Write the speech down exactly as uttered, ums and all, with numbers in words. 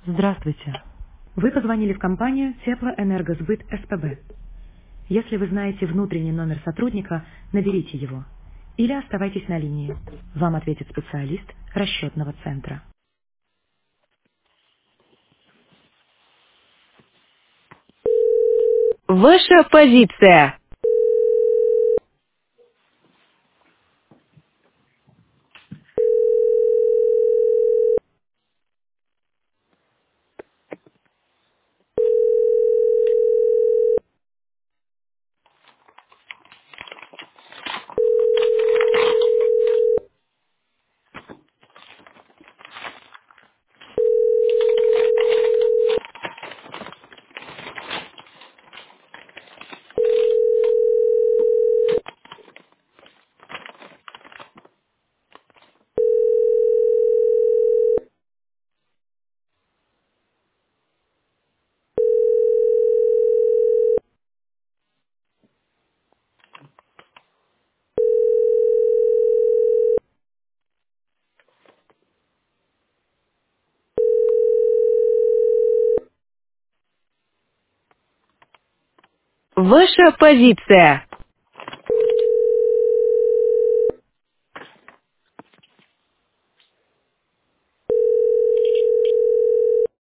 Здравствуйте. Вы позвонили в компанию Теплоэнергосбыт СПБ. Если вы знаете внутренний номер сотрудника, наберите его. Или оставайтесь на линии. Вам ответит специалист расчетного центра. Ваша позиция. Ваша позиция.